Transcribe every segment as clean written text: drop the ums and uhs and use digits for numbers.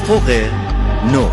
افق نو.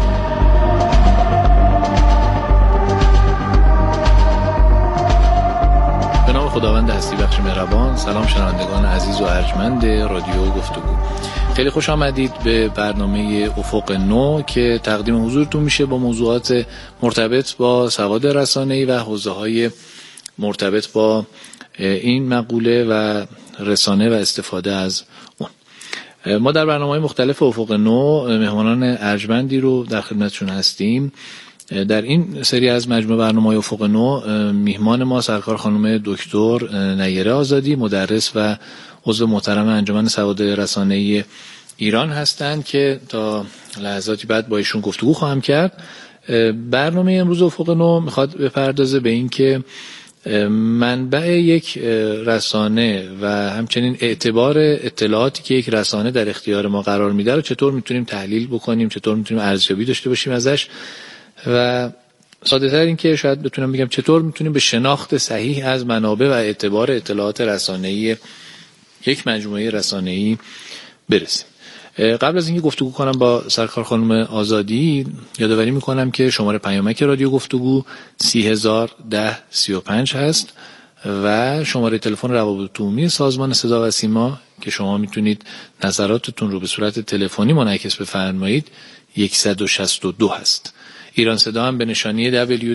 به نام خداوند هستی بخش مهربان. سلام شنوندگان عزیز و ارجمند رادیو گفتگو، خیلی خوش آمدید به برنامه افق نو که تقدیم حضورتون میشه با موضوعات مرتبط با سواد رسانه‌ای و حوزه‌های مرتبط با این مقوله و رسانه و استفاده از اون. ما در برنامه‌های مختلف افق نو مهمانان ارجمندی رو در خدمتشون هستیم. در این سری از مجموعه برنامه‌های افق نو میهمان ما سرکار خانم دکتر نیره آزادی، مدرس و عضو محترم انجمن سواد رسانه‌ای ایران هستند که تا لحظاتی بعد با ایشون گفتگو خواهم کرد. برنامه امروز افق نو میخواد بپردازه به این که منبع یک رسانه و همچنین اعتبار اطلاعاتی که یک رسانه در اختیار ما قرار میده رو چطور میتونیم تحلیل بکنیم، چطور میتونیم ارزیابی داشته باشیم ازش و ساده تر این که شاید بتونم بگم چطور میتونیم به شناخت صحیح از منابع و اعتبار اطلاعات رسانه‌ای یک مجموعه رسانه‌ای برسیم. قبل از اینکه گفتگو کنم با سرکار خانم آزادی یادآوری میکنم که شماره پیامک رادیو گفتگو 301035 هست و شماره تلفن روابط عمومی سازمان صدا و سیما که شما میتونید نظراتتون رو به صورت تلفنی منعکس بفرمایید 162 هست. ایران صدا هم به نشانی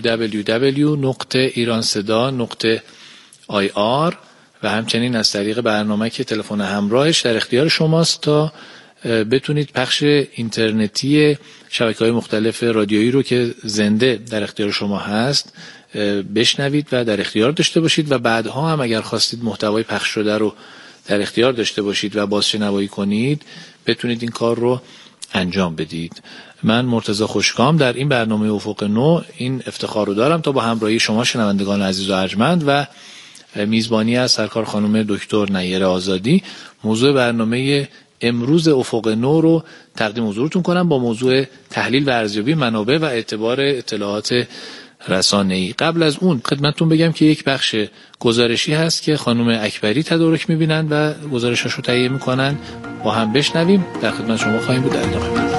www.iranseda.ir و همچنین از طریق برنامه که تلفن همراهش در اختیار شماست تا بتونید پخش اینترنتی شبکه‌های مختلف رادیویی رو که زنده در اختیار شما هست بشنوید و در اختیار داشته باشید و بعدها هم اگر خواستید محتوای پخش شده رو در اختیار داشته باشید و بازشنوایی کنید بتونید این کار رو انجام بدید. من مرتضی خوشکام در این برنامه افق نو این افتخار رو دارم تا با همراهی شما شنوندگان عزیز و ارجمند و میزبانی از سرکار خانم دکتر نیره آزادی موضوع برنامه امروز افق نو رو تقدیم حضورتون کنم با موضوع تحلیل و ارزیابی منابع و اعتبار اطلاعات رسانه‌ای. قبل از اون خدمتتون بگم که یک بخش گزارشی هست که خانم اکبری تدارک می‌بینن و گزارشاشو تهیه می‌کنن، با هم بشنویم، در خدمت شما خواهیم بود در ادامه.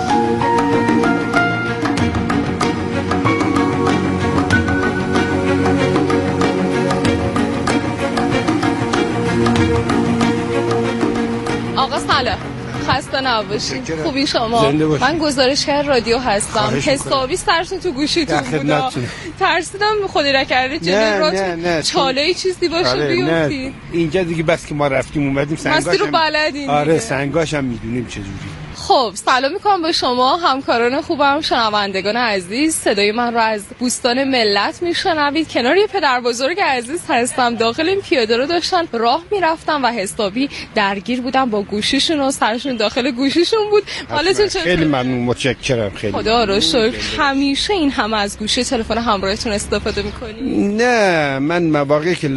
آقا سلام، خسته نباشید. خوبی شما؟ من گزارشگر رادیو هستم. حسابی سرتون تو گوشیتون بودا. ترسیدم خدای نکرده جلوی راتون چاله‌ای چیزی باشه بیفتید. اینجا دیگه بس که ما رفتیم اومدیم سنگاش مسیر رو بلدین. آره سنگاش هم میدونیم چجوری. خب سلام میکنم به شما همکاران خوبم، شنوندگان عزیز. صدای من رو از بوستان ملت میشنوید. کنار یه پدر بزرگ عزیز هستم. داخل این پیاده رو داشتن راه میرفتم و حسابی درگیر بودم با گوشیشون و سرشون داخل گوشیشون بود. حالتون چطوره؟ خیلی ممنون، متشکرم. خیلی خدا رو شکر. همیشه این همه از گوشی تلفن همراهتون استفاده میکنی؟ نه، من مواقعی که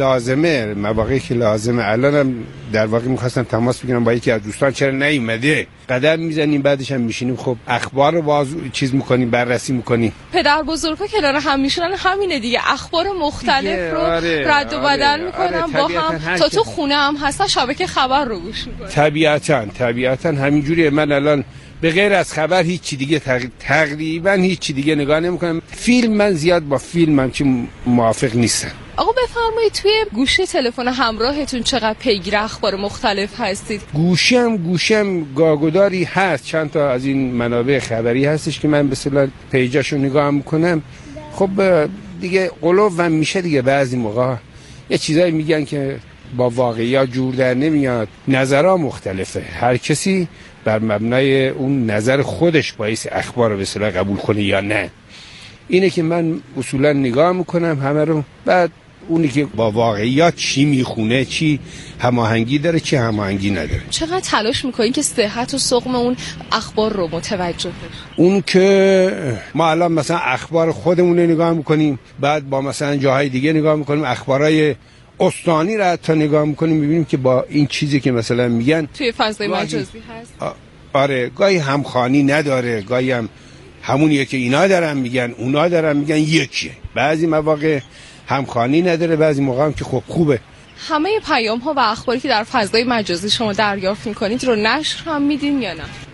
لازمه الانم در واقع می‌خواستم تماس بگیرم با یکی از دوستان، چرا نیومده؟ قدم میزنیم بعدش هم میشینیم خب اخبار رو باز چیز میکنیم، بررسی میکنیم. پدر بزرگا کنار هم میشونن، همینه دیگه، اخبار مختلف رو رد و بدل میکنن با هم. تا تو خونه هم هستن شبکه خبر رو گوش میکنن. طبیعتا همینجوریه. من الان به غیر از خبر هیچ دیگه تقریبا هیچ دیگه نگاه نمیکنم. فیلم من زیاد با فیلمم که موافق نیستم. آقا بفرمایید توی گوشی تلفن همراهتون چقدر پیگیر اخبار مختلف هستید؟ گوشم گاگوداری هست، چند تا از این منابع خبری هستش که من به اصطلاح پیجاشو نگاه میکنم. خب دیگه قلوبم میشه دیگه، بعضی موقع یه چیزایی میگن که با واقعیت جور در نمیاد، نظرها مختلفه، هر کسی بر مبنای اون نظر خودش باعث اخبار رو به اصطلاح قبول کنه یا نه. اینه که من اصولا نگاه میکنم همه رو، بعد اونی که با واقعیات چی میخونه، چی هماهنگی داره چی هماهنگی نداره. چقدر تلاش میکنین که صحت و سقم اون اخبار رو متوجه بشید؟ اون که ما الان مثلا اخبار خودمون رو نگاه میکنیم، بعد با مثلا جاهای دیگه نگاه میکنیم، اخبارای استانی رو حتی نگاه میکنیم، میبینیم که با این چیزی که مثلا میگن توی فضای مجازی هست. آره گاهی همخوانی نداره، گاهی هم همونیه که اینا دارن میگن اونا دارن میگن یکیه. بعضی مواقع همخوانی نداره، بعضی موقع هم که خب خوبه. همه پیام ها و اخباری که در فضای مجازی شما دریافت میکنید رو نشر هم میدین یا نه؟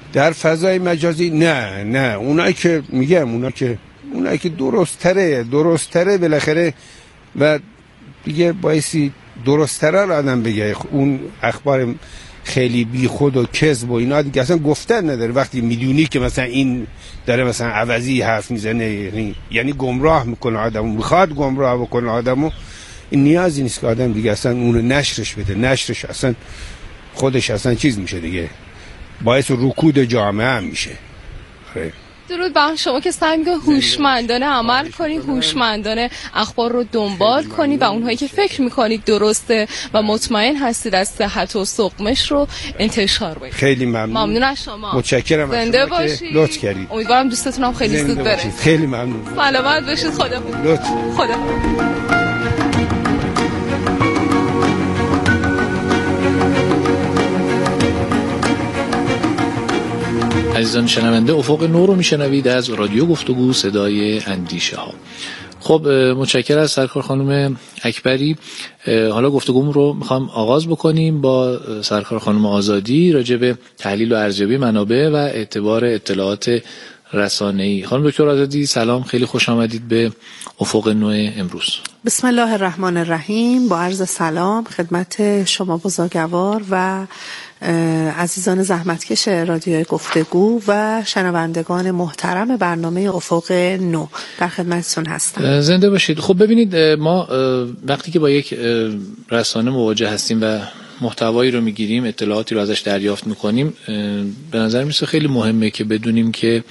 در فضای مجازی نه اونایی که میگم اونایی که درست تره بالاخره و دیگه بایستی درست تره رو آدم بگه. اون اخبار خیلی بی خود و کذب و اینا دیگه اصلا گفتن نداره. وقتی میدونی که مثلا این داره مثلا عوضی حرف میزنه، یعنی گمراه میکنه آدمو، میخواد گمراه بکنه آدمو، این نیازی نیست که آدم دیگه اصلا اونو نشرش بده. نشرش اصلا خودش اصلا چیز میشه دیگه، باعث رکود جامعه هم میشه. درود بر شما که سعی می‌کنید هوشمندانه عمل کنید، هوشمندانه اخبار رو دنبال کنید و اونهایی که فکر می‌کنید درسته و مطمئن هستید از صحت و سقمش رو انتشار بدید. خیلی ممنون از شما. متشکرم از شما که لطف کردید. امیدوارم دوستتون هم خیلی زود برسه. خیلی ممنون. سلامت باشید. خدا عزیزان شنونده، افق نو رو میشنوید از رادیو گفتگو صدای اندیشه ها. خب متشکرم از سرکار خانم اکبری. حالا گفتگومون رو میخوام آغاز بکنیم با سرکار خانم آزادی راجع به تحلیل و ارزیابی منابع و اعتبار اطلاعات رسانه‌ای. خانم دکتر آزادی سلام، خیلی خوش آمدید به افق نو امروز. بسم الله الرحمن الرحیم. با عرض سلام خدمت شما بزرگوار و عزیزان زحمتکش رادیو گفتگو و شنوندگان محترم برنامه افق نو در خدمتتون هستم. زنده باشید. خب ببینید، ما وقتی که با یک رسانه مواجه هستیم و محتوایی رو میگیریم، اطلاعاتی رو ازش دریافت میکنیم، به نظر میسه خیلی مهمه که بدونیم که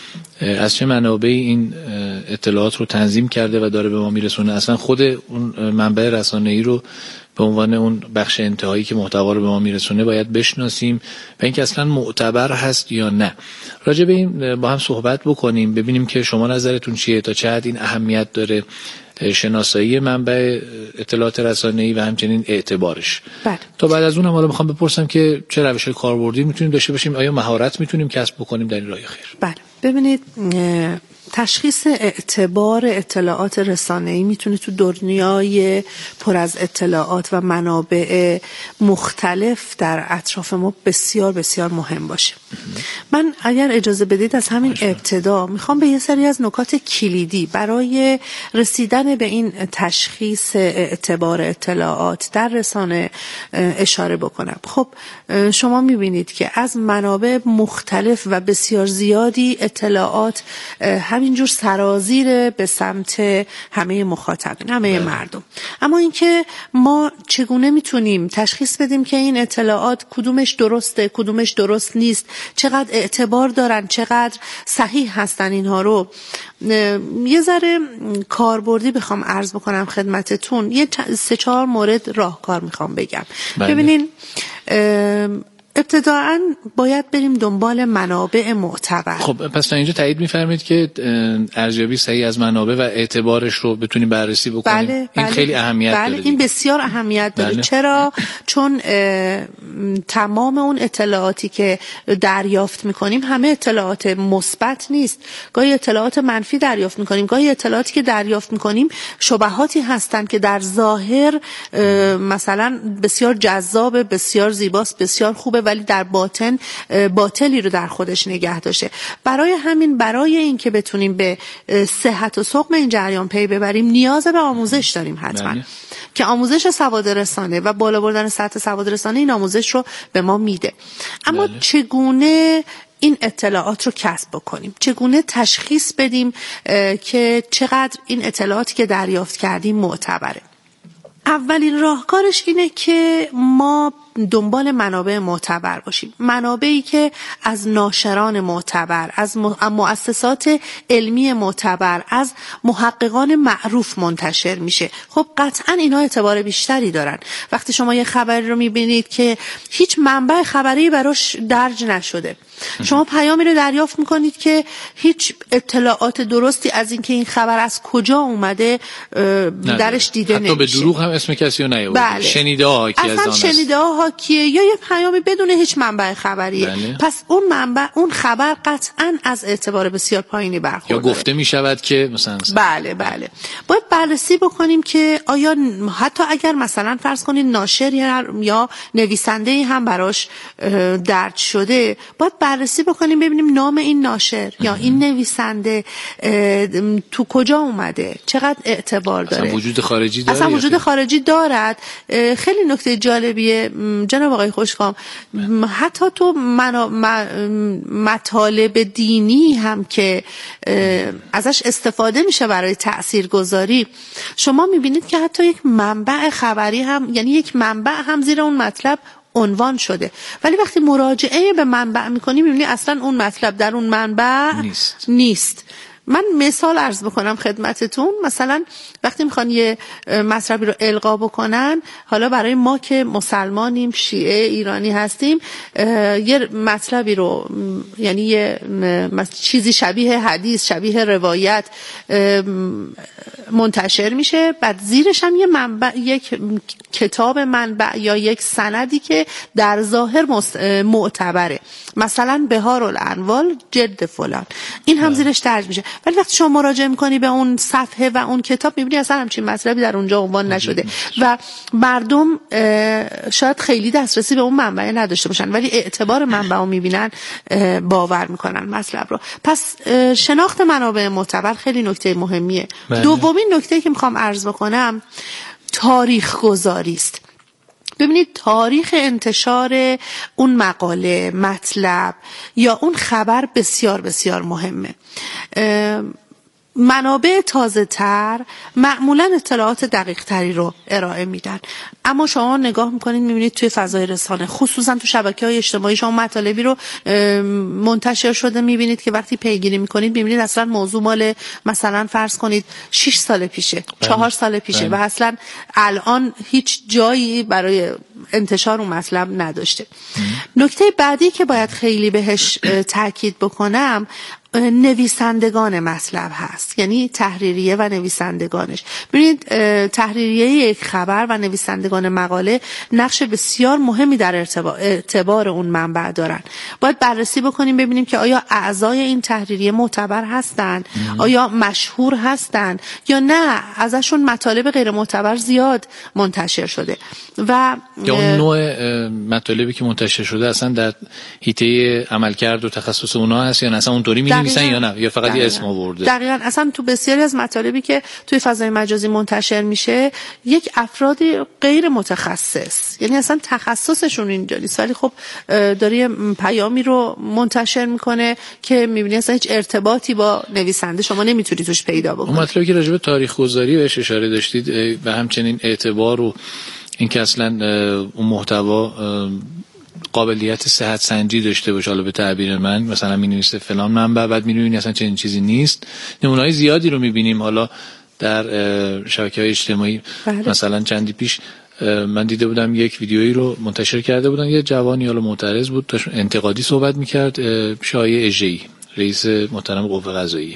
از چه منابعی این اطلاعات رو تنظیم کرده و داره به ما میرسونه. اصلا خود اون منبع رسانه‌ای رو به عنوان اون بخش انتهایی که محتوا رو به ما میرسونه باید بشناسیم و اینکه اصلا معتبر هست یا نه. راجع به این با هم صحبت بکنیم، ببینیم که شما نظرتون چیه، تا چه حد این اهمیت داره شناسایی منبع اطلاعات رسانه‌ای و همچنین اعتبارش. بله. تا بعد از اون هم حالا میخوام بپرسم که چه روش کاربردی میتونیم داشته باشیم، آیا مهارت میتونیم کسب بکنیم در این راه خیر؟ بله. ببینید، تشخیص اعتبار اطلاعات رسانه‌ای میتونه تو دنیای پر از اطلاعات و منابع مختلف در اطراف ما بسیار بسیار مهم باشه. من اگر اجازه بدید از همین ابتدا میخوام به یه سری از نکات کلیدی برای رسیدن به این تشخیص اعتبار اطلاعات در رسانه اشاره بکنم. خب شما میبینید که از منابع مختلف و بسیار زیادی اطلاعات همینجور سرازیر به سمت همه مخاطبین، همه مردم. اما اینکه ما چگونه میتونیم تشخیص بدیم که این اطلاعات کدومش درسته، کدومش درست نیست، چقدر اعتبار دارن، چقدر صحیح هستن، اینها رو یه ذره کاربردی بخوام عرض بکنم خدمتتون. یه 3-4 مورد راهکار میخوام بگم. ببینین، ابتداعاً باید بریم دنبال منابع معتبر. خب پس تا اینجا تایید می‌فرمایید که ارزیابی صحیح از منابع و اعتبارش رو بتونیم بررسی بکنیم. بله، این خیلی اهمیت داره. این بسیار اهمیت داره. بله. چرا؟ چون تمام اون اطلاعاتی که دریافت می‌کنیم همه اطلاعات مثبت نیست. گاهی اطلاعات منفی دریافت می‌کنیم، گاهی اطلاعاتی که دریافت می‌کنیم شبهاتی هستند که در ظاهر مثلا بسیار جذاب، بسیار زیباست، بسیار خوبه، ولی در باطن باطلی رو در خودش نگه داشته. برای این که بتونیم به صحت و سقم این جریان پی ببریم نیاز به آموزش داریم حتما. که آموزش سواد رسانه و بالا بردن سطح سواد رسانه این آموزش رو به ما میده. اما چگونه این اطلاعات رو کسب بکنیم؟ چگونه تشخیص بدیم که چقدر این اطلاعاتی که دریافت کردیم معتبره؟ اولین راهکارش اینه که ما دنبال منابع معتبر باشیم. منابعی که از ناشران معتبر، از مؤسسات علمی معتبر، از محققان معروف منتشر میشه. خب قطعا اینا اعتبار بیشتری دارن. وقتی شما یه خبری رو میبینید که هیچ منبع خبری براش درج نشده، شما پیامی رو دریافت میکنید که هیچ اطلاعات درستی از اینکه این خبر از کجا اومده درش دیده نمیشه. حتی به دروغ هم اسم کسی رو نیاورده. بله. شنیده ها که از آن شنیده ها محاکیه یا یه پیامی بدون هیچ منبع خبریه. بله. پس اون منبع، اون خبر قطعاً از اعتبار بسیار پایینی برخورداره. یا گفته می شود که مثلا بله باید بررسی بکنیم که آیا حتی اگر مثلا فرض کنید ناشر یا نویسنده‌ای هم براش درج شده، باید بررسی بکنیم ببینیم نام این ناشر یا این نویسنده تو کجا اومده، چقدر اعتبار داره، اصلا وجود خارجی داره، اصلا وجود خارجی دارد. خیلی نکته جالبیه جناب آقای خوشکام، حتی تو مطالب دینی هم که ازش استفاده میشه برای تاثیرگذاری، شما میبینید که حتی یک منبع خبری هم، یعنی یک منبع هم زیر اون مطلب عنوان شده، ولی وقتی مراجعه به منبع میکنی میبینی اصلا اون مطلب در اون منبع نیست. من مثال عرض بکنم خدمتتون. مثلا وقتی میخوان یه مطلبی رو القا بکنن، حالا برای ما که مسلمانیم، شیعه ایرانی هستیم، یه مطلبی رو، یعنی یه چیزی شبیه حدیث، شبیه روایت منتشر میشه، بعد زیرش هم یه منبع، یک کتاب منبع یا یک سندی که در ظاهر معتبره، مثلا بهار الانوار جلد فلان، این هم زیرش درج میشه. ولی وقتی شما مراجعه میکنی به اون صفحه و اون کتاب، میبینی اصلا همچین مطلبی در اونجا عنوان نشده و مردم شاید خیلی دسترسی به اون منبع نداشته باشن، ولی اعتبار منبع رو میبینن، باور میکنن مطلب رو. پس شناخت منابع معتبر خیلی نکته مهمیه. دومین نکته که میخوام عرض بکنم تاریخ گذاری است. ببینید تاریخ انتشار اون مقاله، مطلب یا اون خبر بسیار بسیار مهمه. منابع تازه تر معمولا اطلاعات دقیق تری رو ارائه میدن، اما شما نگاه میکنید میبینید توی فضای رسانه، خصوصا تو شبکه‌های اجتماعی، شما مطالبی رو منتشر شده میبینید که وقتی پیگیری میکنید میبینید اصلا موضوع مال مثلا فرض کنید 6 سال پیشه، 4 سال پیشه و اصلا الان هیچ جایی برای انتشار اون مطلب نداشته. نکته بعدی که باید خیلی بهش تاکید بکنم نویسندگان مطلب هست، یعنی تحریریه و نویسندگانش. ببینید تحریریه یک خبر و نویسندگان مقاله نقش بسیار مهمی در اعتبار اون منبع دارن. باید بررسی بکنیم ببینیم که آیا اعضای این تحریریه معتبر هستن، آیا مشهور هستن یا نه ازشون مطالب غیر معتبر زیاد منتشر شده و یا اون نوع مطالبی که منتشر شده اصلا در حیطه عملکرد و تخصص اونها هست یا نه، اصلا اونطوری می‌نویسن یا نه، یا فقط یه اسم آورده. دقیقاً اصلا تو بسیاری از مطالبی که توی فضای مجازی منتشر میشه یک افرادی غیر متخصص، یعنی اصلا تخصصشون اینجا نیست، ولی خب داره یه پیامی رو منتشر میکنه که میبینی اصلا هیچ ارتباطی با نویسنده شما نمیتونی توش پیدا بکنی. اون مطلبی که راجع به تاریخ گذاری بهش اشاره داشتید و همچنین اعتبار و این که اصلا اون محتوا قابلیت صحت سنجی داشته باشه، حالا به تعبیر من مثلا می‌نویسه فلان منبع، بعد می‌بینی اصلا چنین چیزی نیست. نمونه‌های زیادی رو می‌بینیم حالا در شبکه‌های اجتماعی. مثلا چندی پیش من دیده بودم یک ویدیویی رو منتشر کرده بودن، یه جوانی حالا معترض بود، داشت انتقادی صحبت می‌کرد شایعه اژه‌ای، رئیس محترم قوه قضاییه،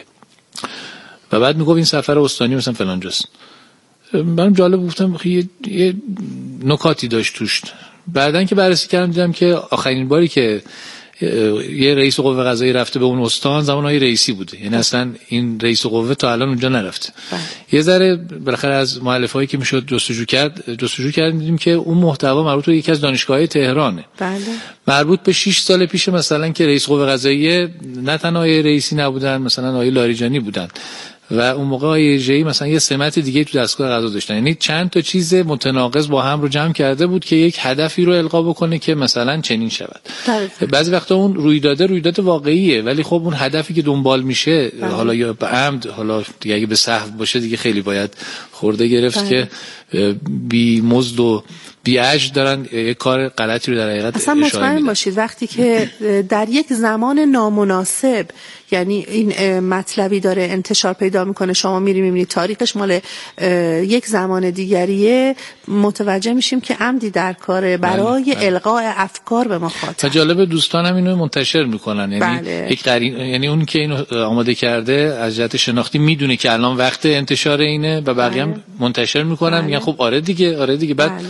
و بعد میگفت این سفر استانی مثلا فلان جاست. برام جالب گفتم یه نکاتی داشت توش. بعدن که بررسی کردم دیدم که آخرین باری که یه رئیس قوه قضاییه رفته به اون استان زمانهای رئیسی بوده، یعنی اصلا این رئیس قوه تا الان اونجا نرفته. یه ذره بالاخره از مؤلفه‌ای که میشد جستجو کردیم دیدیم که اون محتوا مربوط به یکی از دانشگاه‌های تهرانه. بله. مربوط به 6 سال پیش مثلا که رئیس قوه قضاییه نه تنها رئیسی نبودن، مثلا آقای لاریجانی بودن و اون موقع آیجی مثلا یه سمت دیگه تو دستگاه قضا داشتن، یعنی چند تا چیز متناقض با هم رو جمع کرده بود که یک هدفی رو القا بکنه که مثلا چنین شود. بعضی وقتا اون رویداد واقعیه، ولی خب اون هدفی که دنبال میشه حالا یا به عمد، حالا دیگه اگه به سهو باشه دیگه خیلی باید خورده گرفت که بی مزد و بی اجر دارن یک کار غلطی رو در حقیقت اصلا مطمئن باشید وقتی که در یک زمان نامناسب، یعنی این مطلبی داره انتشار پیدا میکنه، شما میری میبینید تاریخش مال یک زمان دیگریه، متوجه میشیم که عمدی در کاره برای القاء افکار به مخاطب. جالب دوستان هم اینو منتشر میکنن، یعنی یک یعنی اون که اینو آماده کرده از جهت شناختی میدونه که الان وقت انتشار اینه و بقیه هم منتشر میکنن، میگن خب آره دیگه بعد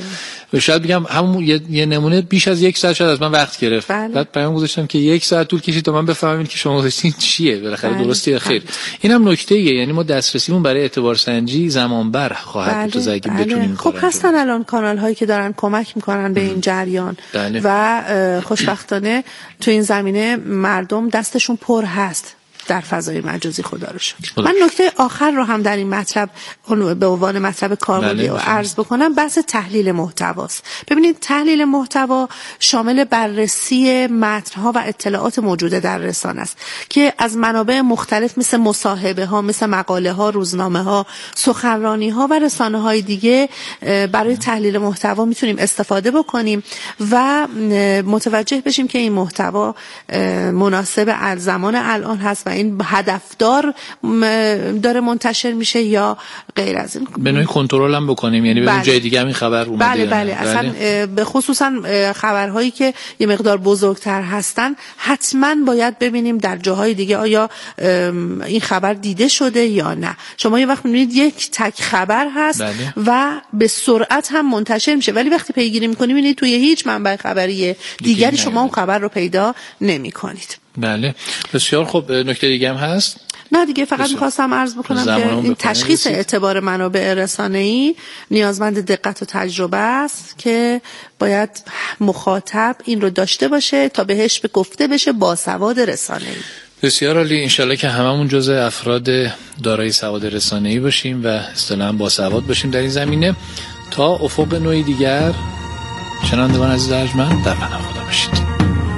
شاید بگم همون یه نمونه بیش از 1 ساعت شاید از من وقت گرفت. بعد پیام گذاشتم که 1 ساعت طول کشید تا من بفهمم که شما گذاشتین چیه، بالاخره درسته یا خیر. اینم نکته‌ایه، یعنی ما دسترسیمون برای اعتبار سنجی زمان بر خواهد بود تا اگه بتونیم. خب هستن الان کانال هایی که دارن کمک میکنن به این جریان و خوشبختانه تو این زمینه مردم دستشون پر هست در فضای مجازی، خدا رو شکر. من نکته آخر رو هم در این مطلب به عنوان مطلب کاربردی رو عرض بکنم، بحث تحلیل محتواست. ببینید تحلیل محتوا شامل بررسی متن‌ها و اطلاعات موجوده در رسانه است که از منابع مختلف مثل مصاحبه ها، مثل مقاله ها، روزنامه ها، سخنرانی ها و رسانه های دیگه برای تحلیل محتوا میتونیم استفاده بکنیم و متوجه بشیم که این محتوا مناسب زمان الان هست و این هدفدار داره منتشر میشه یا غیر از این. به نوعی کنترل هم بکنیم، یعنی ببینیم جای دیگه هم این خبر اومده. بله اصلا به خصوصا خبرهایی که یه مقدار بزرگتر هستن حتما باید ببینیم در جاهای دیگه آیا این خبر دیده شده یا نه. شما یه وقت میبینید یک تک خبر هست و به سرعت هم منتشر میشه، ولی وقتی پیگیری میکنید میبینید توی هیچ منبع خبری دیگری شما اون خبر رو پیدا نمیکنید. بله بسیار خوب. نکته دیگه هم هست؟ نه دیگه، فقط میخواستم عرض بکنم که این تشخیص اعتبار منابع رسانه‌ای نیازمند دقت و تجربه است که باید مخاطب این رو داشته باشه تا بهش گفته بشه باسواد رسانه‌ای. بسیار عالی. انشالله که هممون جزء افراد دارای سواد رسانه‌ای باشیم و اصطلاحاً باسواد باشیم در این زمینه. تا افق نوعی دیگر، شنوندگان عزیز ارجمند، در پناه خدا باشید.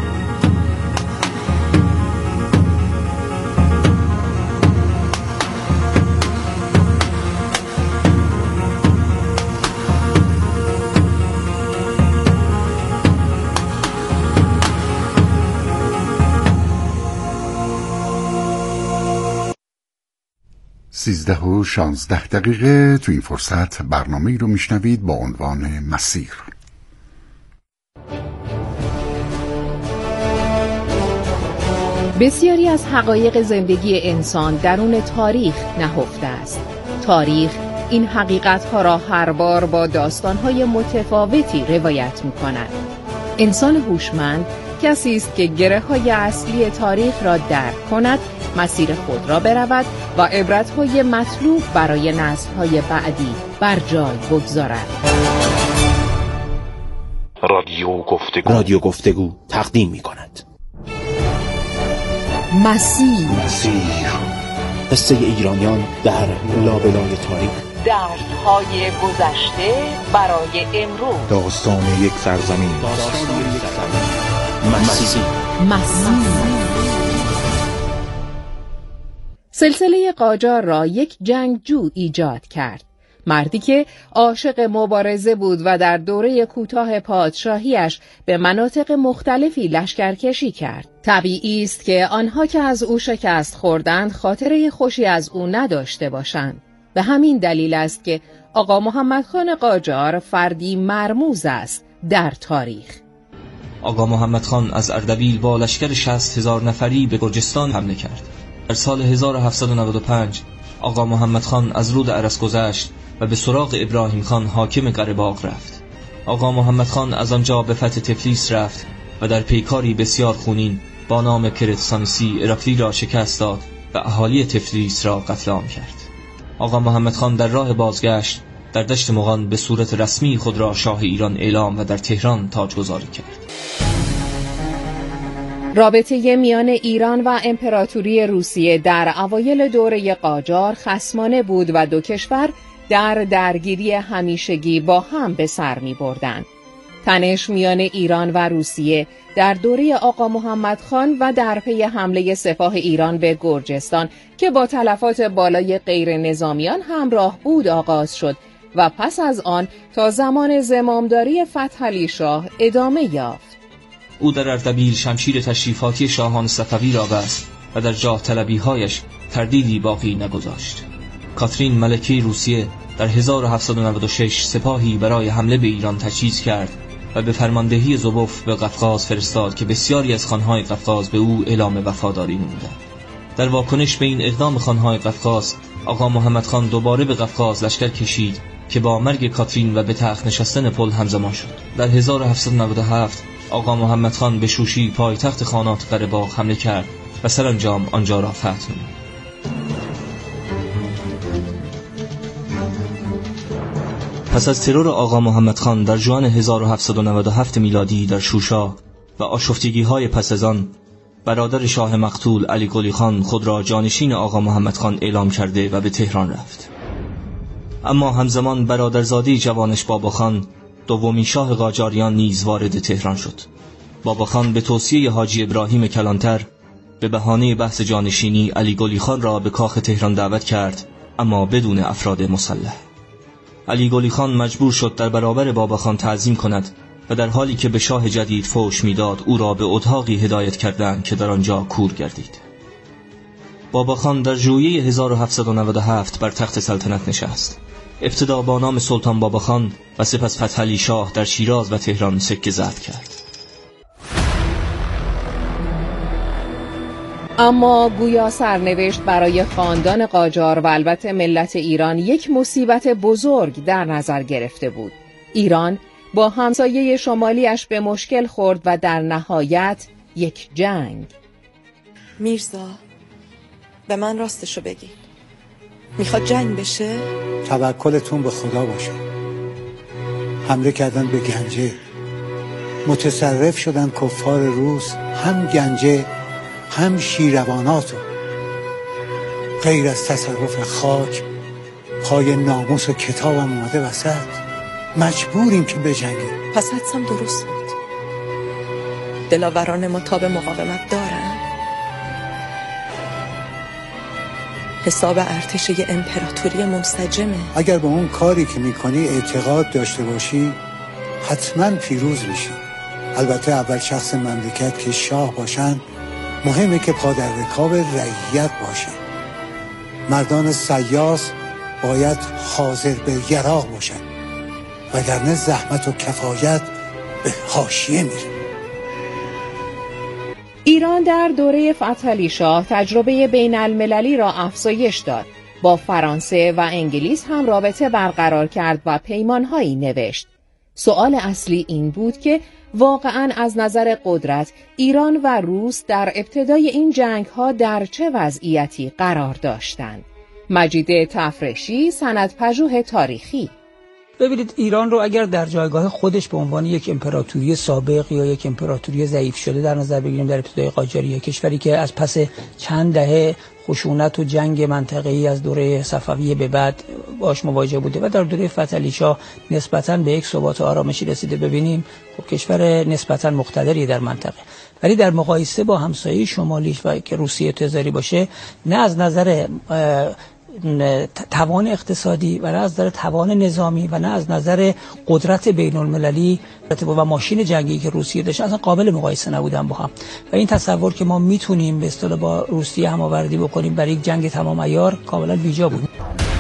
سیزده و 16 دقیقه. تو این فرصت برنامه‌ای رو میشنوید با عنوان مسیر. بسیاری از حقایق زندگی انسان درون تاریخ نهفته است. تاریخ این حقیقت‌ها را هر بار با داستان‌های متفاوتی روایت می‌کند. انسان هوشمند کسی است که گره‌های اصلی تاریخ را درک کند، مسیر خود را برود و عبرت‌های مطلوب برای نسل‌های بعدی بر جای بگذارد. رادیو گفتگو تقدیم می‌کند مسیر قصه ایرانیان در لابلای تاریخ، درس‌های گذشته برای امروز، داستان یک سرزمین. مسیر. سلسله قاجار را یک جنگجو ایجاد کرد. مردی که عاشق مبارزه بود و در دوره کوتاه پادشاهیش به مناطق مختلفی لشکرکشی کرد. طبیعی است که آنها که از او شکست خوردند خاطره خوشی از او نداشته باشند. به همین دلیل است که آقا محمد خان قاجار فردی مرموز است در تاریخ. آقا محمد خان از اردبیل با لشکر 60,000 نفری به گرجستان حمله کرد. در سال 1795 آقا محمد خان از رود ارس گذشت و به سراغ ابراهیم خان حاکم قره‌باغ رفت. آقا محمد خان از آنجا به فتح تفلیس رفت و در پیکاری بسیار خونین با نام کرتسانسی اراکلی را شکست داد و اهالی تفلیس را قتل عام کرد. آقا محمد خان در راه بازگشت در دشت مغان به صورت رسمی خود را شاه ایران اعلام و در تهران تاجگذاری کرد. رابطه میان ایران و امپراتوری روسیه در اوایل دوره قاجار خصمانه بود و دو کشور در درگیری همیشگی با هم به سر می بردند. تنش میان ایران و روسیه در دوره آقا محمد خان و در پی حمله سپاه ایران به گرجستان که با تلفات بالای غیر نظامیان همراه بود آغاز شد و پس از آن تا زمان زمامداری فتحعلی شاه ادامه یافت. او در اردبیل شمشیر تشریفاتی شاهان صفوی را بست و در جاه طلبی‌هایش تردیدی باقی نگذاشت. کاترین ملکه روسیه در 1796 سپاهی برای حمله به ایران تجهیز کرد و به فرماندهی زوبوف به قفقاز فرستاد که بسیاری از خانهای قفقاز به او اعلام وفاداری نمودند. در واکنش به این اقدام خانهای قفقاز، آقا محمد خان دوباره به قفقاز لشکر کشید که با مرگ کاترین و به تخت نشستن پل همزمان شد. در 1797 آقا محمد خان به شوشی پایتخت خانات قره‌باغ حمله کرد و سرانجام آنجا را فتح نمود. پس از ترور آقا محمد خان در ژوئن 1797 میلادی در شوشا و آشفتگی‌های پس از آن، برادر شاه مقتول علی قلی خان خود را جانشین آقا محمد خان اعلام کرده و به تهران رفت. اما همزمان برادرزاده جوانش بابا خان، دومین شاه قاجاریان، نیز وارد تهران شد. بابا خان به توصیه حاجی ابراهیم کلانتر به بهانه بحث جانشینی علی قلی خان را به کاخ تهران دعوت کرد، اما بدون افراد مسلح. علی قلی خان مجبور شد در برابر بابا خان تعظیم کند و در حالی که به شاه جدید فوش میداد او را به اتاقی هدایت کردند که در آنجا کور گردید. بابا خان در ژوئیه 1797 بر تخت سلطنت نشست. ابتدا با نام سلطان بابا خان و سپس فتحعلی شاه در شیراز و تهران سکه زد کرد. اما گویا سرنوشت برای خاندان قاجار و البته ملت ایران یک مصیبت بزرگ در نظر گرفته بود. ایران با همسایه شمالیش به مشکل خورد و در نهایت یک جنگ. میرزا، به من راستشو بگید، میخواد جنگ بشه؟ توکلتون به خدا باشه. حمله کردن به گنجه، متصرف شدن کفار روس، هم گنجه هم شیرواناتو. غیر از تصرف خاک، پای ناموس و کتابم اومده وسط. مجبوریم که بجنگیم. پس حدسم درست بود. دلاوران ما تاب مقاومت دارن. حساب ارتش یه امپراتوری منسجمه. اگر به اون کاری که میکنی اعتقاد داشته باشی، حتما پیروز میشی. البته اول شخص مملکت که شاه باشن، مهمه که پا در رکاب رعیت باشه. مردان سیاس باید حاضر به یراق باشن، وگرنه زحمت و کفایت به حاشیه میره. ایران در دوره فتحعلی شاه تجربه بین المللی را افزایش داد. با فرانسه و انگلیس هم رابطه برقرار کرد و پیمانهایی نوشت. سوال اصلی این بود که واقعاً از نظر قدرت ایران و روس در ابتدای این جنگ‌ها در چه وضعیتی قرار داشتند؟ مجید تفرشی، سندپژوه تاریخی. ببینید، ایران رو اگر در جایگاه خودش به عنوان یک امپراتوری سابق یا یک امپراتوری ضعیف شده در نظر بگیریم، در ابتدای قاجاریه، کشوری که از پس چند دهه خشونت و جنگ منطقه‌ای از دوره صفویه به بعد باش مواجه بوده و در دوره فتحعلی شاه نسبتاً به یک ثبات و آرامشی رسیده، ببینیم خب کشور نسبتاً مقتدری در منطقه، ولی در مقایسه با همسایه شمالیش و که روسیه تزاری باشه، نه از نظر توان اقتصادی و نه از نظر توان نظامی و نه از نظر قدرت بین المللی و ماشین جنگی که روسیه داشت اصلا قابل مقایسه نبودن با هم. و این تصور که ما میتونیم به اصطلاح با روسیه هماوردی بکنیم برای یک جنگ تمام عیار کاملا بیجا بود.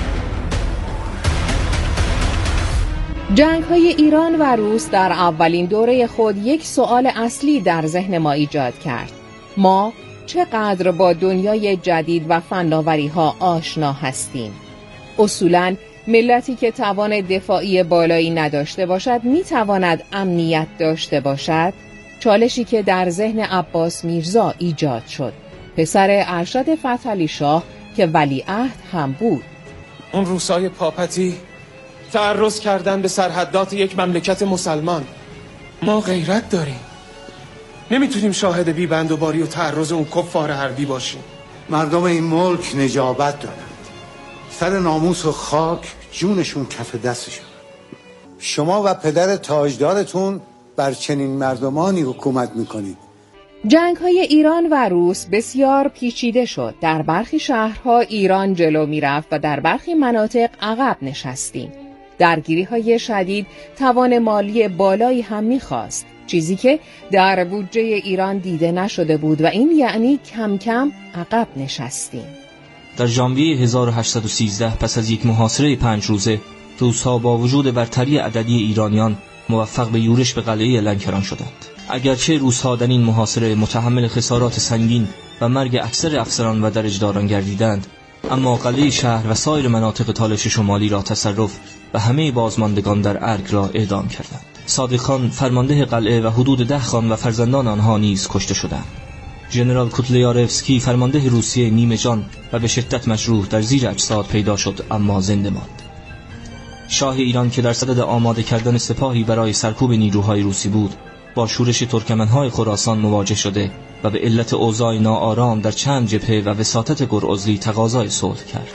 جنگ‌های ایران و روس در اولین دوره خود یک سوال اصلی در ذهن ما ایجاد کرد. ما چقدر با دنیای جدید و فناوری‌ها آشنا هستیم؟ اصولاً ملتی که توان دفاعی بالایی نداشته باشد میتواند امنیت داشته باشد؟ چالشی که در ذهن عباس میرزا ایجاد شد، پسر ارشد فتحعلی شاه که ولیعهد هم بود. اون روسای پاپتی تعرض کردن به سرحدات یک مملکت مسلمان. ما غیرت داریم، نمیتونیم شاهد بیبند و باری و تعرض اون کفار حربی باشیم. مردم این ملک نجابت دارند، سر ناموس و خاک جونشون کف دستشون. شما و پدر تاجدارتون بر چنین مردمانی حکومت میکنید. جنگ‌های ایران و روس بسیار پیچیده شد. در برخی شهرها ایران جلو میرفت و در برخی مناطق عقب نشستیم. درگیری‌های شدید توان مالی بالایی هم می‌خواست، چیزی که در بودجه ایران دیده نشده بود و این یعنی کم کم عقب نشستیم. در ژانویه 1813 پس از یک محاصره 5 روزه، روس‌ها با وجود برتری عددی ایرانیان موفق به یورش به قلعه لنکران شدند. اگرچه روس‌ها در این محاصره متحمل خسارات سنگین و مرگ اکثر افسران و درجداران گردیدند، اما قلعه شهر و سایر مناطق تالش شمالی را تصرف و همه بازماندگان در ارگ را اعدام کردند. صادق خان فرمانده قلعه و حدود 10 خان و فرزندان آنها نیز کشته شدند. ژنرال کوتلیارفسکی فرمانده روسیه نیمه جان و به شدت مجروح در زیر اجساد پیدا شد اما زنده ماند. شاه ایران که در صدد آماده کردن سپاهی برای سرکوب نیروهای روسی بود، با شورش ترکمنهای خراسان مواجه شده و به علت اوضاع ناآرام در چند جبهه و وساطت گرعزلی تقاضای صلح کرد.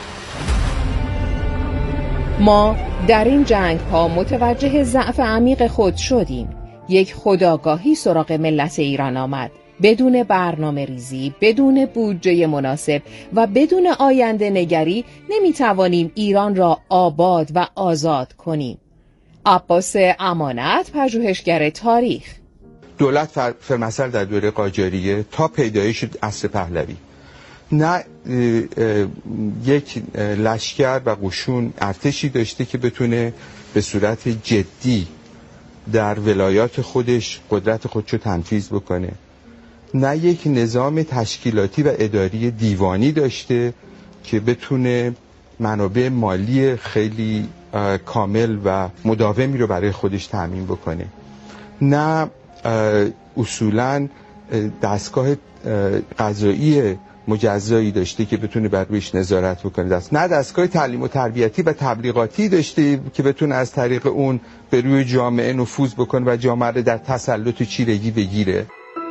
ما در این جنگ ها متوجه ضعف عمیق خود شدیم. یک خودآگاهی سراغ ملت ایران آمد. بدون برنامه ریزی، بدون بودجه مناسب و بدون آینده نگری نمیتوانیم ایران را آباد و آزاد کنیم. عباس امانت، پژوهشگر تاریخ. دولت فرمسل در دوره قاجاریه تا پیدایش عصر پهلوی نه یک لشکر و قشون ارتشی داشته که بتونه به صورت جدی در ولایات خودش قدرت خودشو تنفیذ بکنه، نه یک نظام تشکیلاتی و اداری دیوانی داشته که بتونه منابع مالی خیلی کامل و مداومی رو برای خودش تامین بکنه، نه اصولاً دستگاه قضایی مجزایی داشته که بتونه بر رویش نظارت بکنه، نه دستگاه تعلیم و تربیتی و تبلیغاتی داشته که بتونه از طریق اون به روی جامعه نفوذ بکنه و جامعه رو در تسلط و چیرگی بگیره.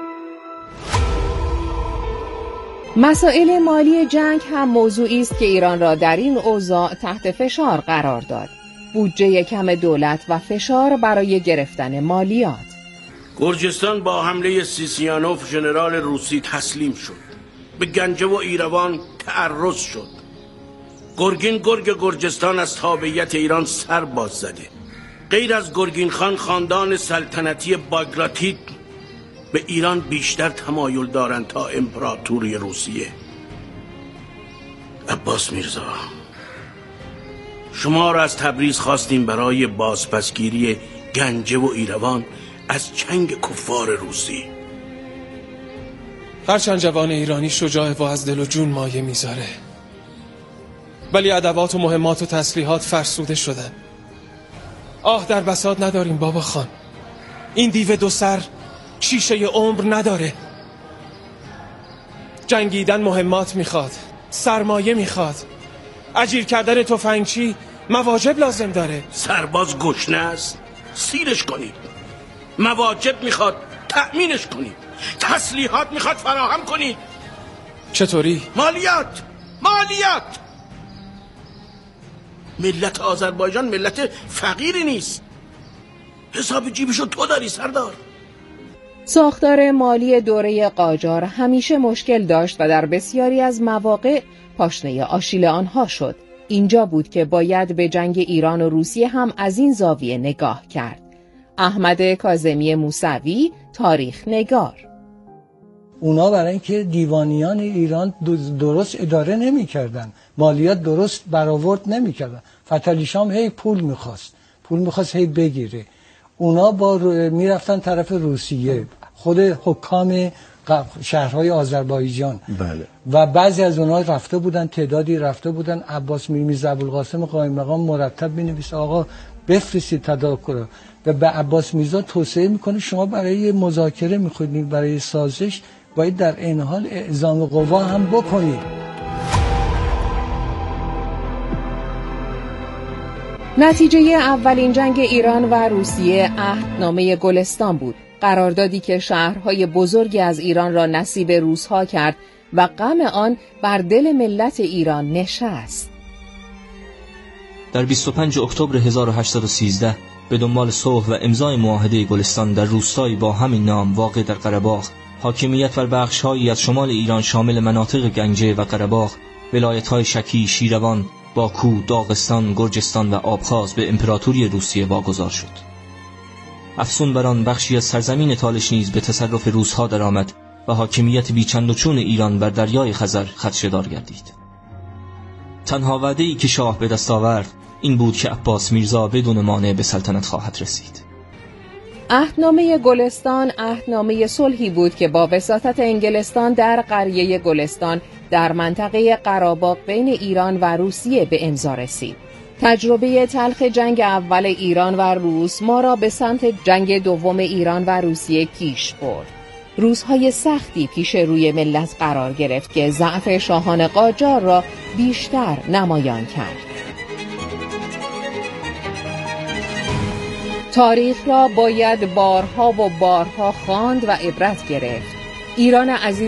مسائل مالی جنگ هم موضوعی است که ایران را در این اوضاع تحت فشار قرار داد. بودجه کم دولت و فشار برای گرفتن مالیات. گرجستان با حمله سیسیانوف ژنرال روسی تسلیم شد. به گنجه و ایروان تعرض شد. گرگ گرجستان از تابعیت ایران سر باز زده. غیر از گرگین خان خاندان سلطنتی باگراتید به ایران بیشتر تمایل دارند تا امپراتوری روسیه. عباس میرزا، شما را از تبریز خواستیم برای بازپسگیری گنجه و ایروان از چنگ کفار روسی. هرچند جوان ایرانی شجاع و از دل و جون مایه میذاره، ولی ادوات و مهمات و تسلیحات فرسوده شدن. آه در بساط نداریم بابا خان. این دیو دو سر شیشه عمر نداره. جنگیدن مهمات میخواد، سرمایه میخواد، اجیر کردن تفنگچی مواجب لازم داره. سرباز گشنه است، سیرش کنید. مواجب میخواد، تأمینش کنید. تسلیحات میخواد، فراهم کنید. چطوری؟ مالیات. ملت آذربایجان ملت فقیری نیست. حساب جیبشو تو داری سردار. ساختار مالی دوره قاجار همیشه مشکل داشت و در بسیاری از مواقع پاشنه آشیل آنها شد. اینجا بود که باید به جنگ ایران و روسیه هم از این زاویه نگاه کرد. احمد کاظمی موسوی، تاریخ نگار. اونا برای اینکه دیوانیان ایران درست اداره نمی کردن، مالیات درست برآورد نمی کردن. فتحعلی شام هی پول میخواست هی بگیره. اونا میرفتن طرف روسیه، خود حکام شهرهای آذربایجان. بله. و بعضی از اونها رفته بودن، تعدادی رفته بودن. عباس میرزا ابوالقاسم قائم مقام مرتب مینویسه آقا بفرستید تدارک و به عباس میرزا توصیه میکنه شما برای مذاکره میخواید، برای سازش باید در این حال اعزام قوا هم بکنید. نتیجه اولین جنگ ایران و روسیه عهدنامه گلستان بود. قراردادی که شهرهای بزرگی از ایران را نصیب روس‌ها کرد و غم آن بر دل ملت ایران نشست. در 25 اکتبر 1813 به دنبال صلح و امضای معاهده گلستان در روستایی با همین نام واقع در قره‌باغ، حاکمیت بر بخش‌هایی از شمال ایران شامل مناطق گنجه و قره‌باغ، ولایت‌های شکی، شیروان، باکو، داغستان، گرجستان و آبخاز به امپراتوری روسیه واگذار شد. افسون بر آن بخشی از سرزمین تالش نیز به تصرف روس‌ها درآمد و حاکمیت بیچند و چون ایران بر دریای خزر خدشه‌دار گردید. تنها وعده‌ای که شاه به دست آورد این بود که عباس میرزا بدون مانع به سلطنت خواهد رسید. عهدنامه گلستان عهدنامه صلحی بود که با وساطت انگلستان در قریه گلستان در منطقه قره‌باغ بین ایران و روسیه به امضا رسید. تجربه تلخ جنگ اول ایران و روس ما را به سمت جنگ دوم ایران و روسیه پیش برد. روزهای سختی پیش روی ملت قرار گرفت که ضعف شاهان قاجار را بیشتر نمایان کرد. تاریخ را باید بارها و بارها خواند و عبرت گرفت. ایران عزیز